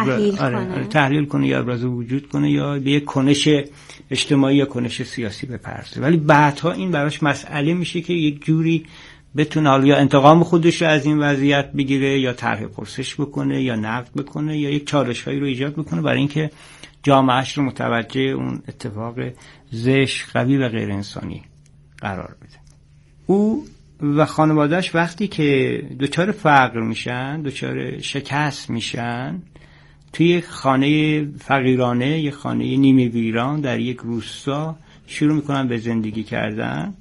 تحلیل کنه یا ابراز وجود کنه یا به یک کنش اجتماعی یا کنش سیاسی بپردازه. ولی بعدها این براش مسئله میشه که یک جوری بتونه حالا یا انتقام خودش رو از این وضعیت بگیره یا طرح پرسش بکنه یا نقد بکنه یا یک چالش‌هایی رو ایجاد بکنه برای اینکه جامعهش رو متوجه اون اتفاق زشت، قوی و غیر انسانی قرار بده. او و خانواده‌اش وقتی که دچار فقر میشن، دچار شکست میشن، توی یک خانه فقیرانه، یک خانه نیمه ویران در یک روستا شروع میکنن به زندگی کردن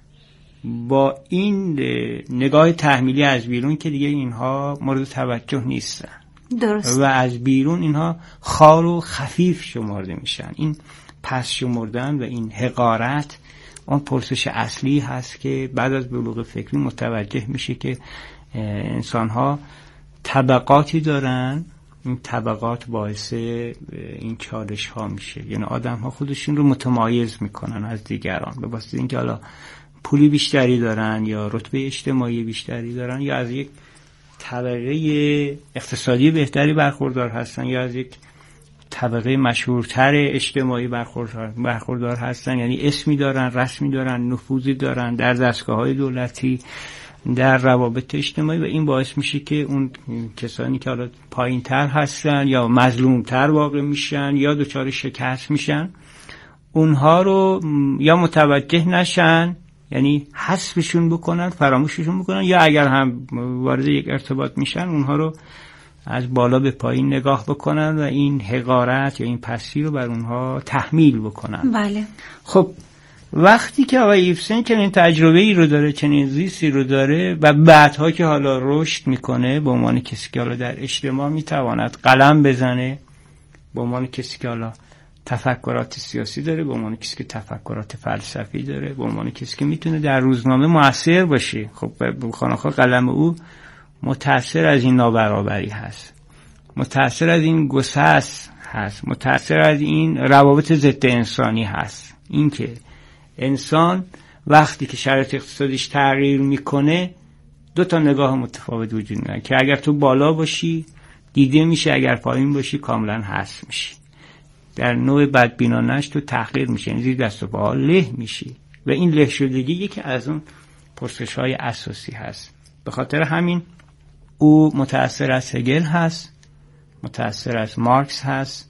با این نگاه تحمیلی از بیرون که دیگه اینها مورد توجه نیستن. درست. و از بیرون اینها خار و خفیف شمرده میشن. این پس شمردن و این حقارت اون پرسش اصلی هست که بعد از بلوغ فکری متوجه میشه که انسان‌ها طبقاتی دارن، این طبقات باعث این چالش‌ها میشه. یعنی آدم‌ها خودشون رو متمایز میکنن از دیگران به واسطه اینکه حالا پولی بیشتری دارن یا رتبه اجتماعی بیشتری دارن یا از یک طبقه اقتصادی بهتری برخوردار هستن یا از یک طبقه مشهورتر اجتماعی برخوردار هستن. یعنی اسمی دارن، رسمی دارن، نفوذی دارن در دستگاه‌های دولتی، در روابط اجتماعی و این باعث میشه که اون کسانی که حالا پایین‌تر هستن یا مظلوم‌تر واقع میشن یا دچار شکست میشن اونها رو یا متوجه نشن، یعنی حذفشون بکنن، فراموششون بکنن، یا اگر هم وارد یک ارتباط میشن اونها رو از بالا به پایین نگاه بکنن و این حقارت یا این پستی رو بر اونها تحمیل بکنن. بله. خب وقتی که آقای ایبسن چنین تجربه‌ای رو داره، چنین زیستی رو داره و بعدها که حالا رشد میکنه به عنوان کسی که حالا در اجتماع میتواند قلم بزنه، به عنوان کسی که حالا تفکرات سیاسی داره، به عنوان کسی که تفکرات فلسفی داره، به عنوان کسی که میتونه در روزنامه مؤثر باشه، خب بخوانخواه قلم او متأثر از این نابرابری هست، متأثر از این گسست هست، متأثر از این روابط ضد انسانی هست. این که انسان وقتی که شرایط اقتصادیش تغییر میکنه دو تا نگاه متفاوت وجود میاره که اگر تو بالا باشی دیده میشه، اگر پایین باشی کاملا حذف میشی. در نوع بدبینانش تو تحقیر میشه، یعنی زیر دست و پا له میشی و این له شدگی یکی از اون پرسش‌های اساسی هست. به خاطر همین او متأثر از هگل هست، متأثر از مارکس هست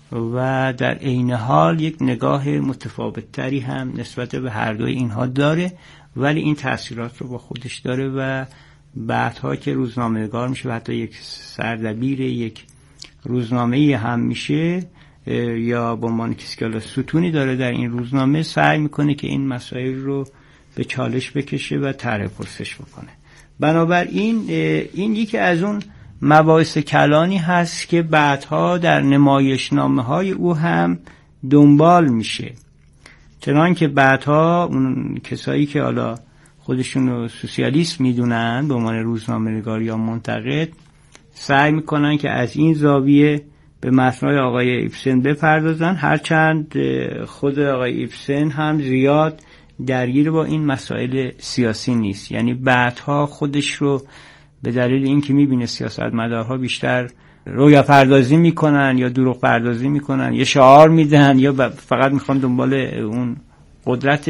و در عین حال یک نگاه متفاوت‌تری هم نسبت به هر دوی اینها داره، ولی این تأثیرات رو با خودش داره و بعدها که روزنامه‌نگار میشه و حتی یک سردبیر یک روزنامه‌ای هم میشه یا به عنوان کسی که ستونی داره در این روزنامه، سعی میکنه که این مسائل رو به چالش بکشه و طرح پرسش بکنه. بنابراین این یکی از اون مباحث کلانی هست که بعدها در نمایشنامه‌های او هم دنبال میشه، چنان که بعدها اون کسایی که حالا خودشون رو سوسیالیست میدونن به عنوان روزنامه‌نگار یا منتقد سعی میکنن که از این زاویه به متن‌های آقای ایبسن بپردازن، هرچند خود آقای ایبسن هم زیاد درگیر با این مسائل سیاسی نیست. یعنی بعدها خودش رو به دلیل اینکه میبینه سیاستمدارها بیشتر رویا پردازی میکنن یا دروغ پردازی میکنن یا شعار میدن یا فقط میخوان دنبال اون قدرت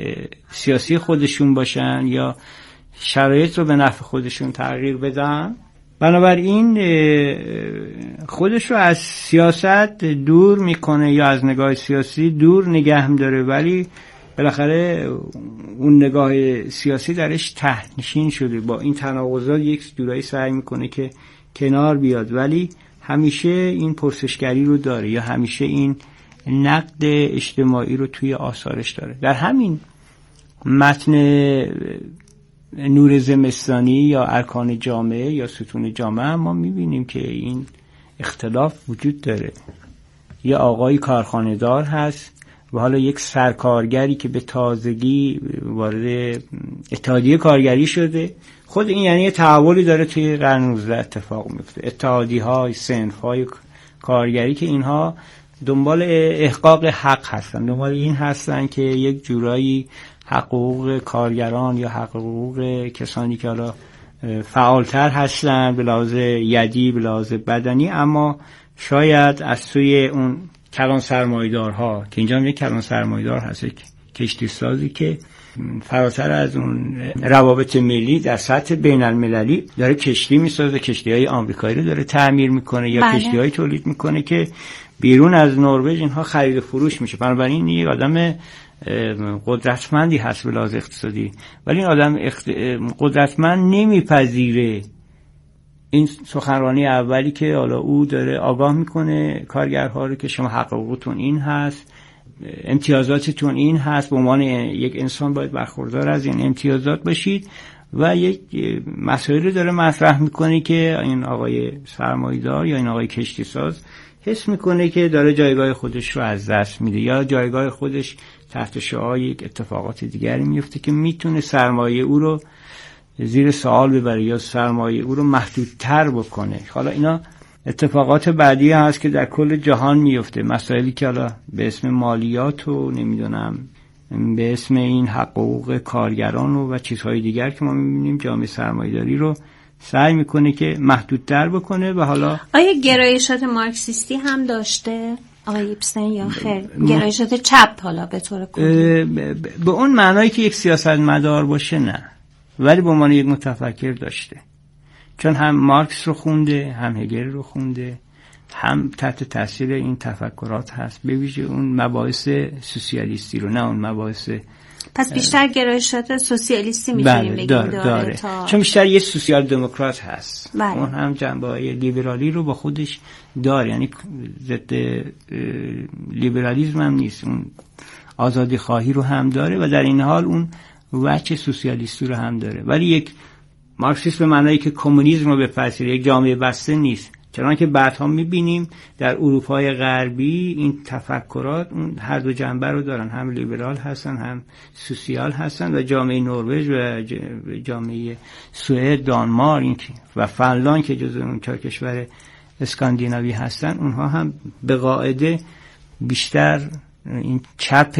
سیاسی خودشون باشن یا شرایط رو به نفع خودشون تغییر بدن، بنابراین خودش رو از سیاست دور میکنه یا از نگاه سیاسی دور نگه داره، ولی بالاخره اون نگاه سیاسی درش تحت‌نشین شده. با این تناقضات یک جورایی سعی میکنه که کنار بیاد، ولی همیشه این پرسشگری رو داره یا همیشه این نقد اجتماعی رو توی آثارش داره. در همین متن نور زمستانی یا ارکان جامعه یا ستون جامعه ما میبینیم که این اختلاف وجود داره. یه آقای کارخانه‌دار هست و حالا یک سرکارگری که به تازگی وارد اتحادیه کارگری شده. خود این یعنی تحولی داره توی قرن 19 اتفاق میفته. اتحادیه‌های، صنف‌های کارگری که اینها دنبال احقاق حق هستن، دنبال این هستن که یک جورایی حقوق کارگران یا حقوق کسانی که حالا فعالتر هستن به لحاظ یدی، به لحاظ بدنی، اما شاید از سوی اون کلان سرمایه‌دارها که اینجا هم یک کلان سرمایه‌دار هست، یک کشتی سازی که فراتر از اون روابط ملی در سطح بین المللی داره کشتی میسازه، کشتی‌های آمریکایی رو داره تعمیر میکنه یا کشتی‌های تولید میکنه که بیرون از نروژ اینها خرید و فروش میشه. بنابراین یک آدم قدرتمندی هست به لحاظ اقتصادی، ولی این آدم قدرتمند نمیپذیره این سخنرانی اولی که حالا او داره آگاه میکنه کارگرها رو که شما حقوقتون این هست، امتیازاتتون این هست، به عنوان یک انسان باید برخوردار از این امتیازات باشید و یک مسائلی داره مطرح میکنه که این آقای سرمایه‌دار یا این آقای کشتی ساز حس میکنه که داره جایگاه خودش رو از دست میده یا جایگاه خودش تحت شعاع یک اتفاقات دیگری میفته که میتونه سرمایه او رو زیر سوال ببره یا سرمایه او رو محدودتر بکنه. حالا اینا اتفاقات بعدی هست که در کل جهان میفته، مسائلی که حالا به اسم مالیات و نمیدونم به اسم این حقوق کارگران و چیزهای دیگر که ما میبینیم جامعه سرمایه‌داری رو سعی میکنه که محدودتر بکنه. و حالا آیا گرایشات مارکسیستی هم داشته آقای ایبسن یا خیر گرایشات چپ حالا به طور کلی؟ به اون معنایی که یک سیاستمدار باشه نه، ولی به عنوان یک متفکر داشته، چون هم مارکس رو خونده، هم هگل رو خونده، هم تحت تاثیر این تفکرات هست، به ویژه اون مباحث سوسیالیستی رو، نه اون مباحث. پس بیشتر گرایشات سوسیالیستی میتونیم بگیم داره. چون بیشتر یه سوسیال دموکرات هست. بله. اون هم جنبه‌های لیبرالی رو با خودش داره، یعنی ضد لیبرالیسم هم نیست، اون آزادی خواهی رو هم داره و در این حال اون وجه سوسیالیستی رو هم داره. ولی یک مارکسیسم به معنایی که کمونیسم رو بپذیره، یک جامعه بسته نیست، چنانکه بعدها میبینیم در اروپای غربی این تفکرات اون هر دو جنبه رو دارن، هم لیبرال هستن هم سوسیال هستن و جامعه نروژ و جامعه سوئد، دانمارک و فنلاند که جزو اون چهار کشور اسکاندیناوی هستن، اونها هم به قاعده بیشتر این چپ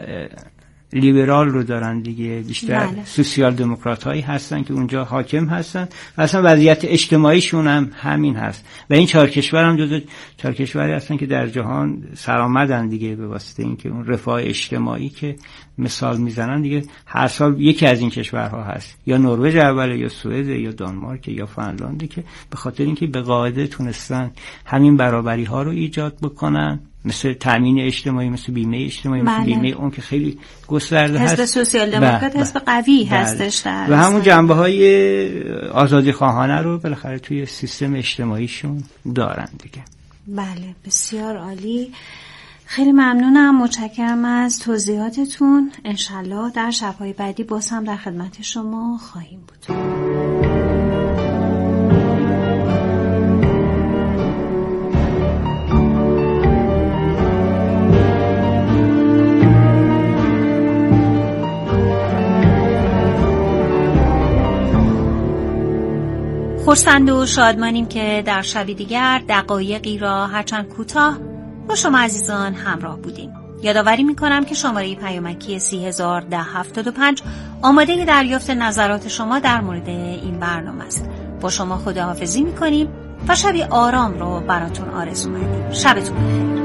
لیبرال رو دارن دیگه، بیشتر بله. سوسیال دموکرات هایی هستن که اونجا حاکم هستن و اصلا وضعیت اجتماعیشون هم همین هست و این چهار کشور هم جزو چهار کشوری هستن که در جهان سرآمدن دیگه، به واسطه اینکه اون رفاه اجتماعی که مثال میزنن دیگه هر سال یکی از این کشورها هست، یا نروژ اوله یا سوئد یا دانمارک یا فنلاند، که به خاطر اینکه به قاعده تونستن همین برابری ها رو ایجاد بکنن، مثل تامین اجتماعی، مثل بیمه اجتماعی، مثل بیمه اون که خیلی گسترده هست. حزب سوسیال دموکرات حزب قوی هستش در و همون جنبه‌های آزادی خواهانه رو بالاخره توی سیستم اجتماعیشون دارن دیگه. بله، بسیار عالی. خیلی ممنونم، متشکرم از توضیحاتتون. انشالله در شب‌های بعدی باز هم در خدمت شما خواهیم بود. خرسند و شادمانیم که در شبی دیگر دقایقی را هرچند کوتاه با شما عزیزان همراه بودیم. یادآوری میکنم که شماره پیامکی 301075 آماده دریافت نظرات شما در مورد این برنامه است. با شما خداحافظی میکنیم و شبی آرام رو براتون آرزو می‌کنیم. شبتون بخیر.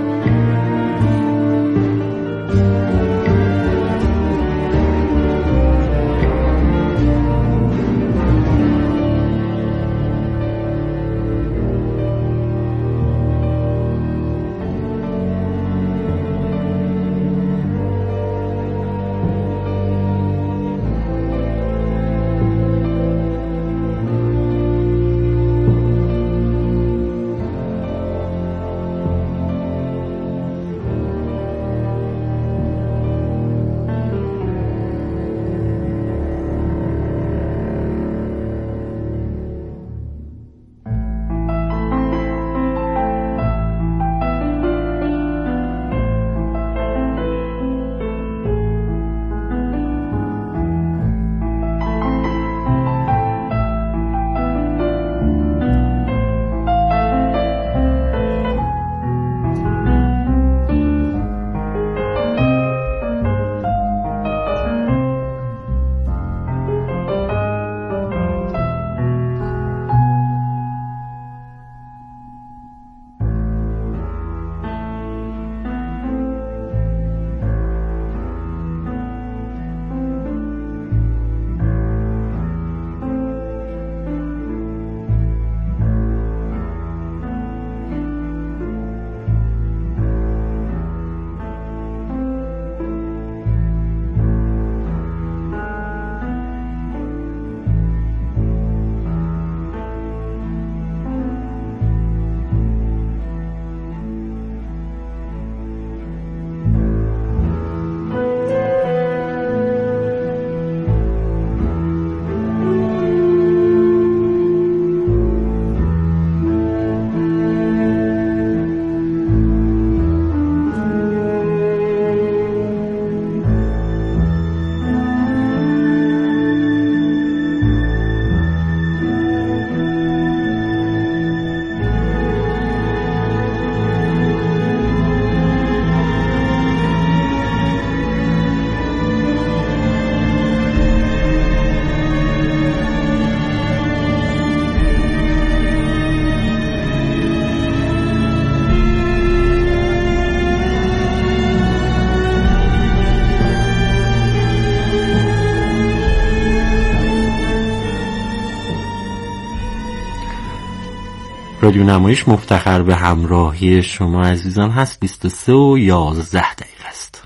رادیو نمایش مفتخر به همراهی شما عزیزان هست. 23:11 است.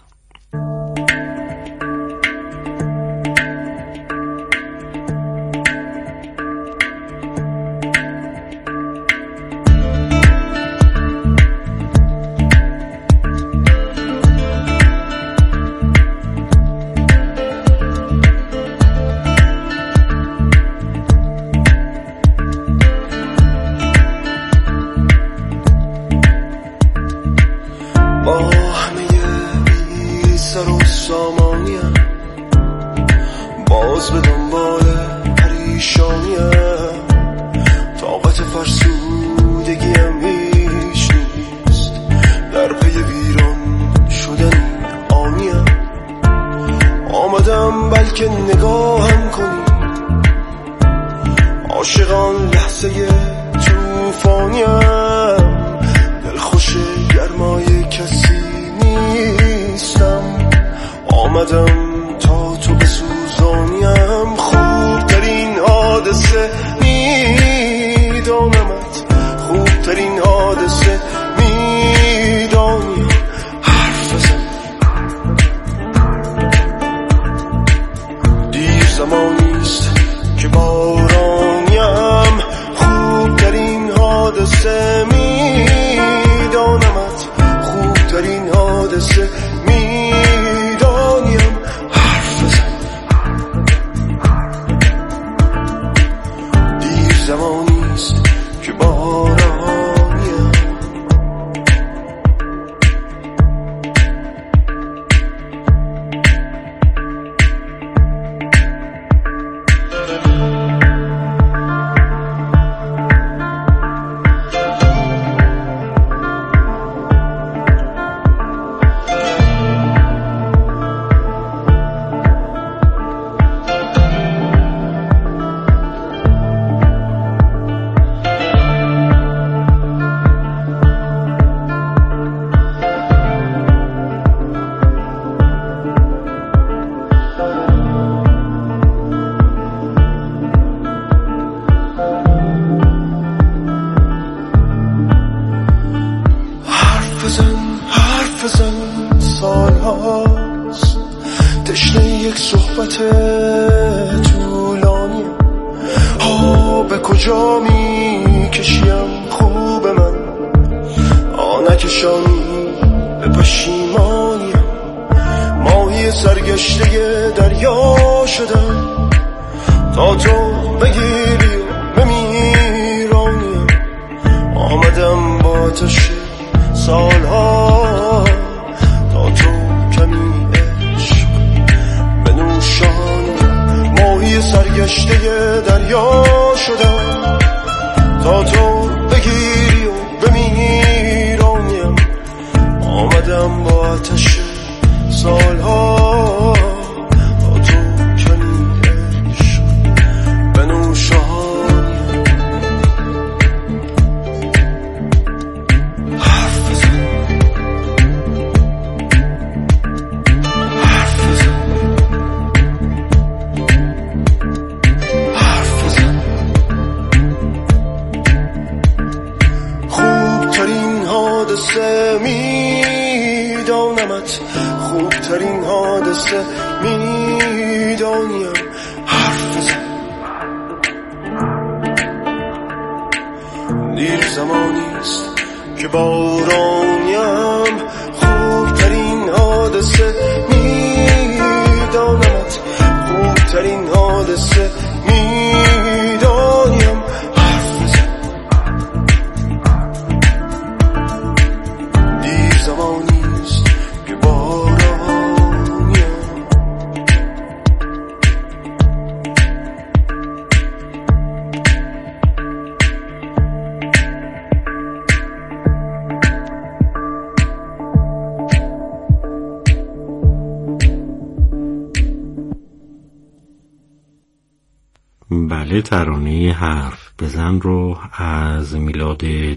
بله، ترانه حرف بزن رو از میلاد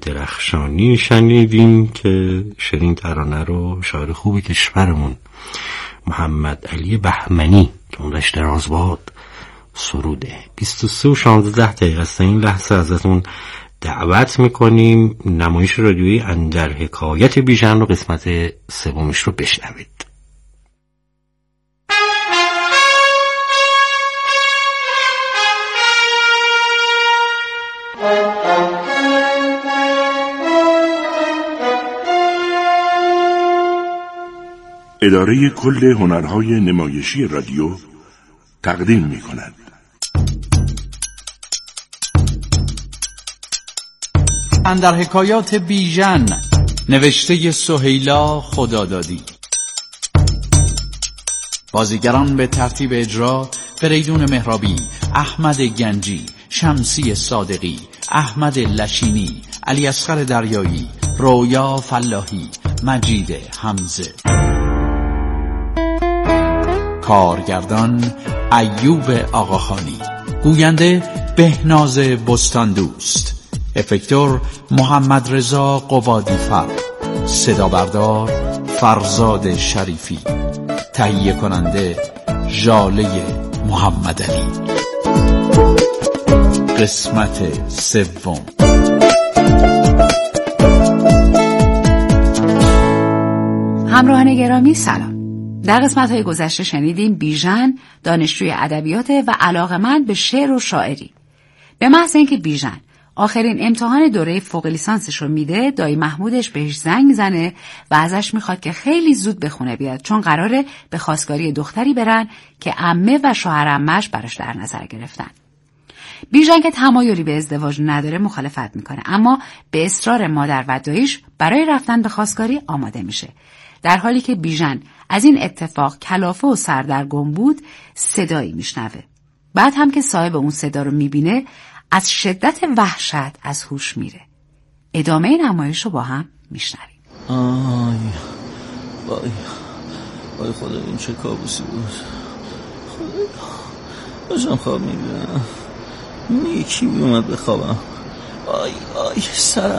درخشانی شنیدیم که شنید ترانه رو شاعر خوب کشورمون محمد علی بهمنی که عمرش دراز باد سروده. 23:16 است. این لحظه ازتون دعوت میکنیم نمایش رادیویی اندر حکایت بیژن رو قسمت 3 رو بشنوید. اداره کل هنرهای نمایشی رادیو تقدیم می‌کند. اندر حکایات بیژن، نوشته سهیلا خدادادی. بازیگران به ترتیب اجرا: فریدون مهرابی، احمد گنجی، شمسی صادقی، احمد لشینی، علی اصغر دریایی، رویا فلاحی، مجید حمزه. کارگردان ایوب آقاخانی. گوینده بهناز بستاندوست. افکتور محمد رضا قوادیفر. صدا بردار فرزاد شریفی. تهیه کننده ژاله محمدعلی. قسمت 3. همراهان گرامی سلام. در قسمت‌های گذشته شنیدیم بیژن دانشجوی ادبیات و علاقه‌مند به شعر و شاعری. به محض اینکه بیژن آخرین امتحان دوره فوق لیسانسش رو میده، دایی محمودش بهش زنگ میزنه و ازش میخواد که خیلی زود به خونه بیاد، چون قراره به خواستگاری دختری برن که عمه و شوهر عمه‌اش براش در نظر گرفتن. بیژن که تمایلی به ازدواج نداره مخالفت میکنه، اما به اصرار مادر و داییش برای رفتن به خواستگاری آماده میشه. در حالی که بیژن از این اتفاق کلافه و سردرگم بود، صدایی میشنوه. بعد هم که صاحب اون صدا رو میبینه، از شدت وحشت از هوش میره. ادامه نمایش رو با هم میشنویم. وای خدا، این چه کابوسی بود. خدا داشتم خواب میبینم، یکی اومد بخوابم. آی سرم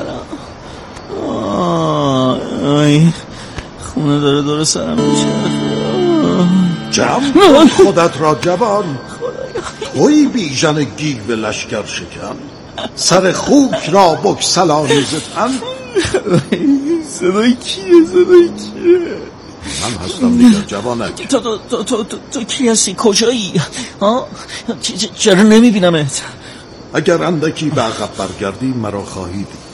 آی خونه داره سرم میشه. جمع کن خودت را جوان، توی بیژن گیو لشکر شکن، سر خوک را بکسلانی ز تن. صدای کیه؟ من هستم دیگر جوانک. تو کی هستی؟ کجایی؟ چرا نمیبینمت؟ اگر اندکی به عقب برگردی مرا خواهی دید.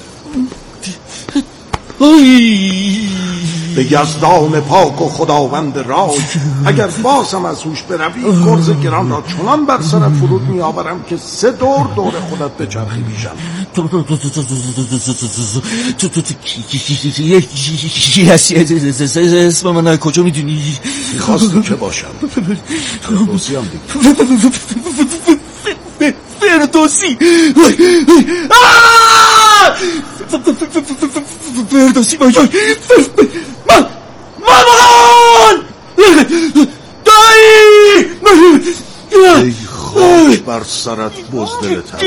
به یزدان پاک و خداوند رای، اگر بازم از هوش بروی، گرز گران را چنان بر سر فرود می آورم که 3 دور خودت به چرخی بیژن. کی هستی؟ اسم من کجا میدونی؟ میخواستی که باشم؟ فردوسی هم دیگه. فردوسی مامان دایی! ای خاک بر سرت بزدل ترس.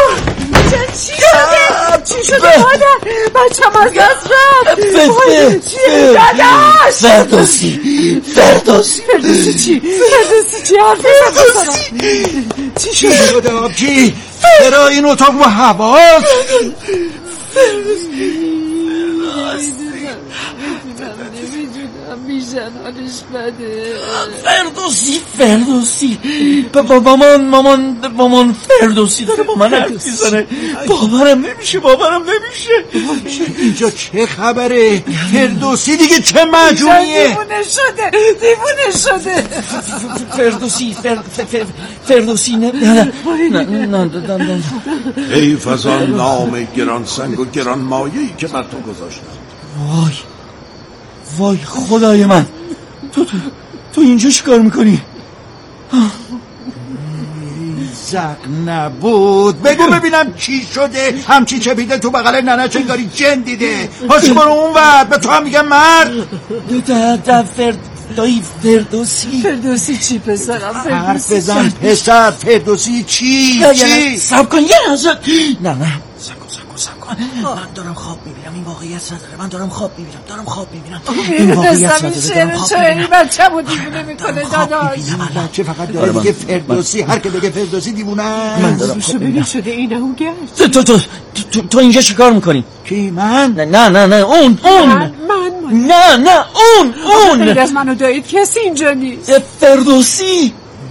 چی شده مادر؟ بچم از دست رفت. چیه داداش؟ فردوسی چی؟ چی شده آبجی؟ چرا این اتاق با هواست؟ بیژن حالش بده. فردوسی مامان فردوسی داره با من حرف میزنه. باورم نمیشه. اینجا چه خبره؟ فردوسی دیگه چه مجونیه؟ دیوونه شده. فردوسی نه. حیف از آن نام گران سنگ و گران مایه‌ای که بر تو گذاشتم. وای خدای من، تو اینجا چیکار میکنی؟ زق نبود. بگو ببینم چی شده؟ همچی چپیده تو بغل ننه، چنگاری جن دیده. پاشو برو اون ور، به تو هم میگم مرد. دایی فردوسی چی پسرم؟ حرف بزن پسر. فردوسی چی؟ سب کن یه لحظه. نه سب کن. من دارم خواب میبینم. این واقعیت نداره. من دارم خواب میبینم. این واقعیت نداره. شعری بچه بود دیوونه میکنه داداش. بچه فقط داره دیگه فردوسی. هر که بگه فردوسی دیوونه. من دارم خواب میبینم. شده اینه اون گشت. تو اینجا چیکار میکنی؟ کی؟ من؟ نه اون من نه اون غیر از من و دایید کسی اینجا نیست. فردوسی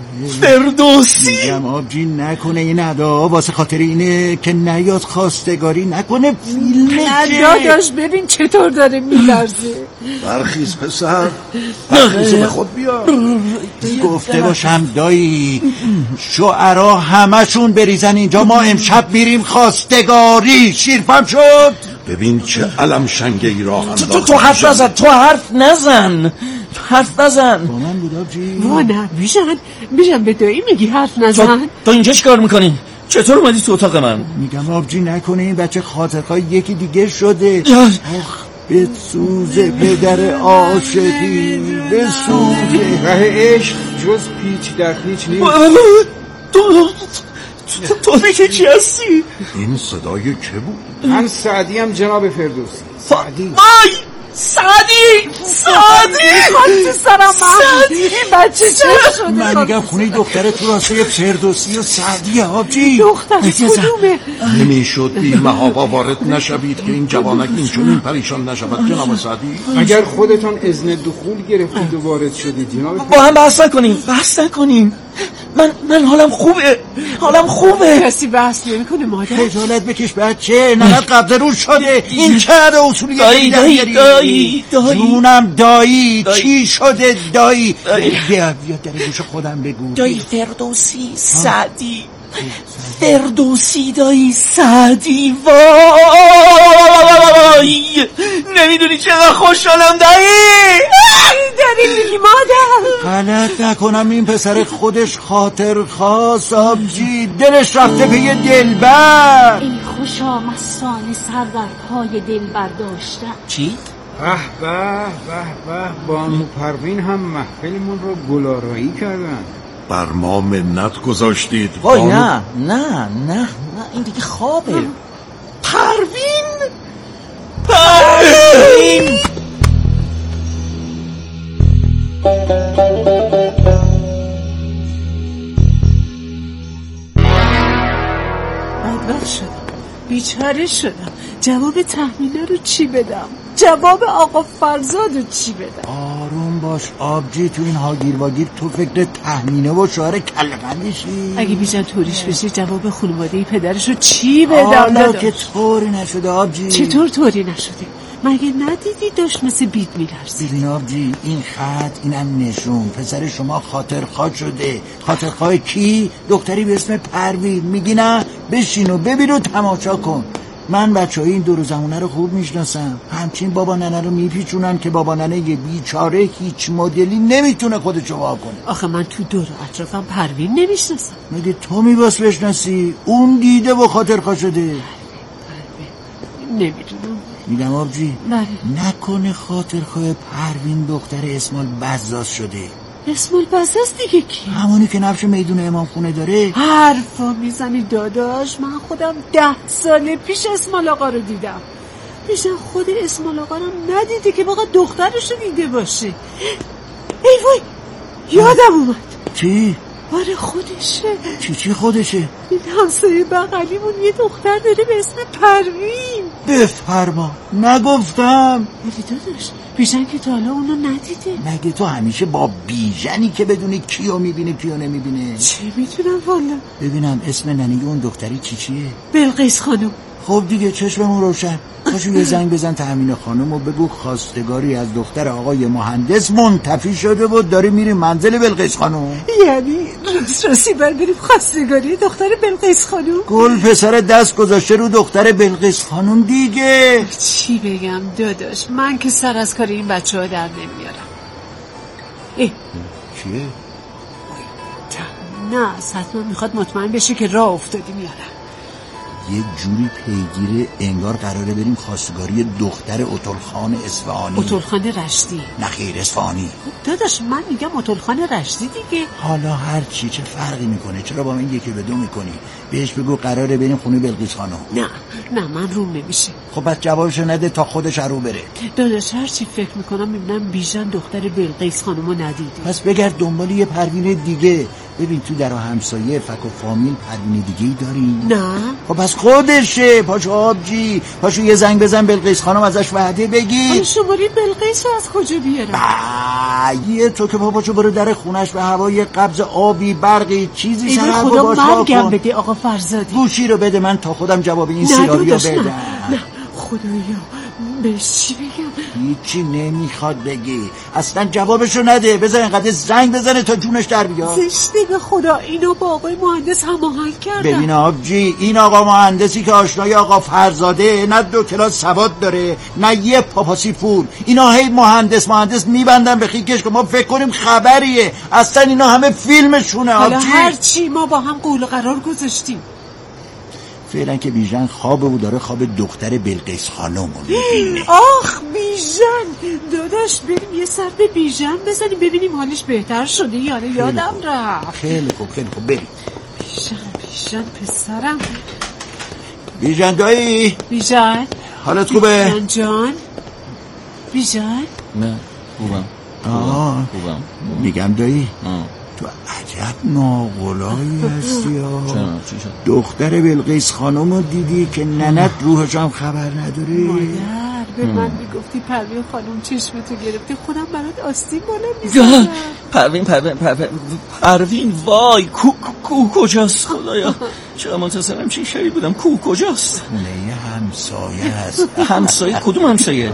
میگم آبجی نکنه این ادا واسه خاطر اینه که نیاد خواستگاری نکنه فیلمه که داداش ببین چطور داره میلرزه. برخیز پسر، برخیز به خود بیا. گفته باشم دایی شعرا همشون بریزن اینجا، ما امشب میریم خواستگاری. شیرفهم شد. ببین چه علم شنگه ای راه انداخت. تو حرف نزن با من بود آبجی. نه بیژن به دایی میگی حرف نزن. تو اینجا چیکار میکنی؟ چطور اومدی تو اتاق من؟ میگم آبجی نکنه این بچه خاطرخواه یکی دیگه شده. به سوزه پدر عاشقی، به سوزه ره عشق جز پیچ در پیچ نیست. تو دیگه چی هستی؟ این صدای که بود؟ من سعدیم جناب فردوسی. سعدی خاطی سرم این بچه چه شده؟ من میگم خونه دختر تو راسته فردوسی و سعدی آبجی. دختر کدومه؟ نمیشد بی محابا وارد نشوید که این جوانک این پریشان نشود جناب سعدی. اگر خودتان اذن دخول گرفتید و وارد شدید جناب با هم بحث نکنیم. من حالم خوبه. کسی بحث نمیکنه مادر. خجالت بکش بچه، نقد قبض روش شده. این چه اصولی؟ دایی جونم دایی چی شده دایی؟ بیا در گوش خودم بگو. دایی فردوسی دایی سعدی وای نمیدونی چقدر خوشحالم دایی داری میگی مادر. غلط نکنم این پسر خودش خاطر خواست آبجی، دلش رفته به یه دلبر. این خوشا مستانه سر در پای دلبر داشتن. چی؟ به بانو پروین هم محفلمون رو گلارایی کردن. بر ما منت گذاشتید. وای نه این دیگه خوابه. پروین بدبخت شدم، بیچاره شدم. جواب تحمیله رو چی بدم؟ جواب آقا فرزاد رو چی بدم؟ آروم باش آبجی، تو این هاگیر واگیر تو فکر تحمینه و شعر کلمندشی. اگه بیژن طوریش بشه جواب خانواده پدرش رو چی بدم؟ حالا که طوری نشده آبجی. چطور طوری نشده؟ مگه ندیدی داشت مثل بید میلرزید؟ ببین آبجی این خط اینم نشون پسر شما خاطرخواه شده. خاطرخواه کی؟ دختری به اسم پروین. میگی نه؟ بشین و ببین و تماشا کن. من بچه‌های این دور زمونه رو خوب میشناسم. همچین بابا ننه رو میپیچونن که بابا ننه یه بیچاره هیچ مدلی نمیتونه خودشو وا کنه. آخه من تو دور اطرافم پروین نمیشناسم. مگه تو میباس بشناسی؟ اون دیده و خاطرخواه شده. نمیدونم. میگم آبجی بله. نکنه خاطرخواه پروین دختر اسمال بزاز شده. اسمال بزاز دیگه کی؟ همونی که نفش میدون امام خونه داره. حرفا میزنی داداش. من خودم 10 سال پیش اسمال آقا رو دیدم. پیشم خود اسمال آقا رو ندیده که واقعا دخترش رو دیده باشه. ای وای یادم اومد. چی؟ آره خودشه. چی خودشه؟ این همسایه بغلیمون یه دختر داره به اسم پروین. بفرما نگفتم. ولی داداش بیژن که تا حالا اونو ندیده. مگه تو همیشه با بیژنی که بدونی کیو میبینه کیو نمیبینه؟ چه میتونم والا. ببینم اسم ننگی اون دختری چیه؟ بلقیس خانم. خب دیگه چشممون روشن. پاشو یه زنگ بزن تأمین خانم و بگو خواستگاری از دختر آقای مهندس منتفی شده و داره میریم منزل بلقیس خانم. یعنی راستی بریم خواستگاری دختر بلقیس خانم؟ گل پسر دست گذاشته رو دختر بلقیس خانم دیگه. چی بگم داداش، من که سر از کار این بچه ها در نمیارم. چیه؟ نه حتما میخواد مطمئن بشه که راه افتادی میارم. یه جوری پیگیره انگار قراره بریم خواستگاری دختر اتلخان اصفهانی. اتلخان رشتی؟ نه خیر اصفهانی. داداش من میگم اتلخان رشتی دیگه. حالا هر چی چه فرقی میکنه؟ چرا با من 1 به 2 میکنی؟ بهش بگو قراره بریم خونه بلقیس خانم. نه من روم نمیشه. خب بس جوابشو نده تا خودش رو بره. داداش هر چی فکر میکنم میبینم بیژن دختر بلقیس خانمو ندیده. پس بگرد دنبال یه پروین دیگه. ببین تو در همسایه فک و فامیل پروین دیگه ای داریم؟ نه. خب پس خودشه. پاشو آبجی، پاشو یه زنگ بزن بلقیس خانم ازش وعده بگیر. شماره بلقیس رو از کجا بیارم؟ یه تو که پاشو برو در خونش به هوای قبض آبی برقی چیزی سر خدا مرگم بده آقا فرزادی. گوشی رو بده من تا خودم جواب این سیناریو بدم. نه خدایا بهش چی بگم؟ هیچی نمیخواد بگی، اصلا جوابشو نده. بذار اینقدر زنگ بزنه تا جونش در بیاد. زشته به خدا، اینو با آقای مهندس هماهنگ کردن. ببین آبجی، این آقا مهندسی که آشنای آقا فرزاده نه 2 کلاس سواد داره نه یه پاپاسی پول. اینا هی مهندس میبندن به خیکش که ما فکر کنیم خبریه. اصلا اینا همه فیلمشونه آبجی. حالا هرچی ما با هم قول و قرار گذاشتیم. فعلا که بیژن خوابه و داره خواب دختر بلقیس خانم رو میبینه. آخ بیژن داداش، بریم یه سر به بیژن بزنیم ببینیم حالش بهتر شده یا نه. یادم رفت. خیلی خوب بریم. بیژن پسرم. بیژن دایی. بیژن حالت خوبه؟ بیژن جان. بیژن نه خوبم. خوبم. میگم دایی تو عجب ناقلایی هستی ها. دختر بلقیس خانم رو دیدی که ننت روحش هم خبر نداری؟ مادر به من میگفتی پروین خانم چشمتو گرفته، خودم برات آستین بالا میزنم. پروین وای کجاست خدایا؟ چرا منتظرم چه شری بودم. کجاست؟ خونه همسایه هست. همسایه؟ کدوم همسایه؟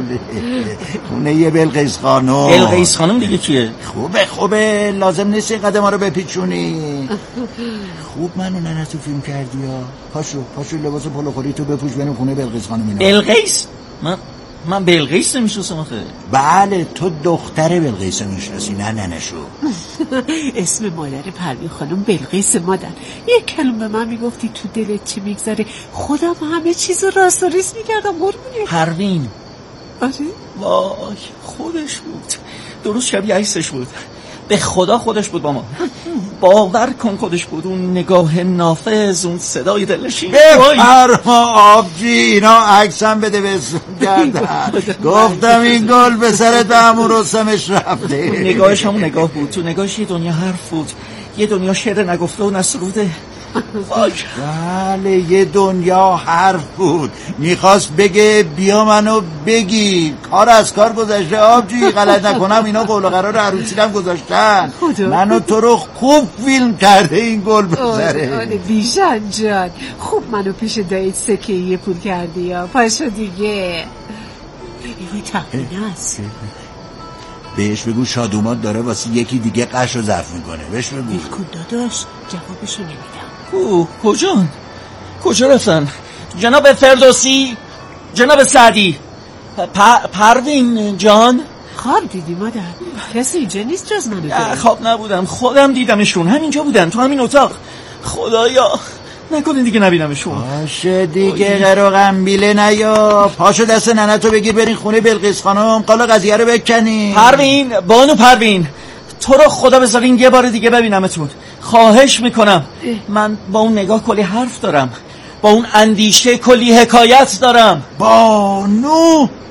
خونه بلقیس خانم. بلقیس خانم دیگه کیه؟ خوبه لازم نیست این قدم ها رو بپیچونی. خوب منو ننتو فیلم کردی ها. پاشو لباس پلوخوری تو بپوش بریم خونه بلقیس خانم. اینا بلقیس؟ من بلقیس نمیشناسم آخه. بله تو دختر بلقیس میشناسی نه ننشو. اسم مادر پروین خانم بلقیس مادر. یک کلمه به من میگفتی تو دلت چی میگذره، خودم همه چیز راست و ریز میکردم. قربونه پروین. آره وای خودش بود، درست شبیه عکسش بود. به خدا خودش بود. با ما باور کن خودش بود. اون نگاه نافذ، اون صدای دلنشین. بفرما آبجی، اینا عکسم بده بسون کردن. گفتم این گل به سر دمون رستمش رفته. نگاهش همون نگاه بود. تو نگاهش یه دنیا حرف بود، یه دنیا شعر نگفته و نسروده. بله یه دنیا حرف بود. میخواست بگه بیا منو بگی. کار از کار گذاشته آبجی. غلط نکنم اینا قول و قرار عروسیدم گذاشتن. منو تو رو خوب فیلم کرده این گل بذاره. آره بیژن جان، خوب منو پیش دایت سکه‌ای پول کردی یا پاشو دیگه. این تقیینه است. بهش بگو شادومات داره واسه یکی دیگه قش رو ظرف میکنه. بهش بگو. بیلکن داداش جوابشو نمیدم. کجا رفتن؟ جناب فردوسی، جناب سعدی، پروین جان. خواب دیدی مادر؟ کسی اینجا نیست جز منو. خواب نبودم، خودم دیدمشون. همینجا بودن تو همین اتاق. خدایا نکنین دیگه نبینمشون. باشه دیگه قرو قنبیله نیا. پاشو دست ننتو بگیر برین خونه بلقیس خانم قالا قضیه رو بکنی. بانو پروین تو رو خدا بذارین یه بار دیگه ببینمتون، خواهش میکنم. من با اون نگاه کلی حرف دارم، با اون اندیشه کلی حکایت دارم. بانو